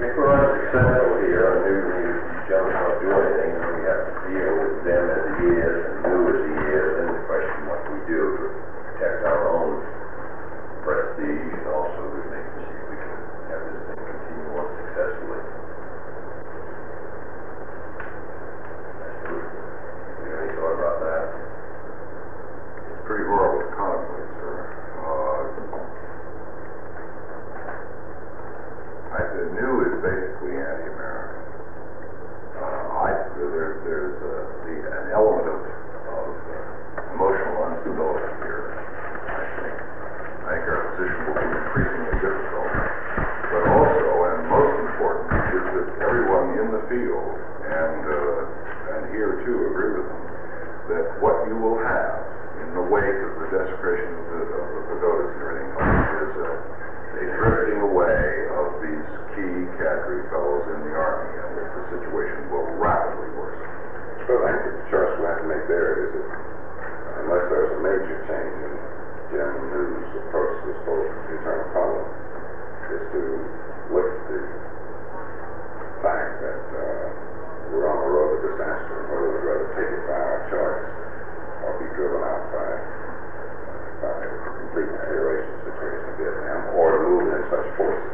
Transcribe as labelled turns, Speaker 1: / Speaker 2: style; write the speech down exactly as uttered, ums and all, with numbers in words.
Speaker 1: If we're unsuccessful here, or new, you gentlemen don't do anything, and we have to deal with them as he is, and new as he is, then the question what we do to protect our own prestige, and also to make see if we can have this thing continue on successfully. You have any thought about that?
Speaker 2: It's pretty horrible to contemplate, sir. Uh, I, the new is basically anti-American. Uh, I, there, there's uh, the, an element of, of uh, emotional instability here, I think. I think our position will be increasingly difficult. But also, and most important, is that everyone in the field, and, uh, and here too agree with them, that what you will have in the wake of the desecration of the, of the pagodas and everything else is a, a drifting away of these key cadre fellows in the Army, and that the situation will rapidly worsen.
Speaker 3: Well, I think the choice we have to make there is that unless there's a major change in General New's approach to this whole internal problem, is to look at the fact that uh, we're on the road to disaster, and whether we'd rather take it by our choice or be driven out by, uh, by a complete annihilation situation in Vietnam, or to move in such forces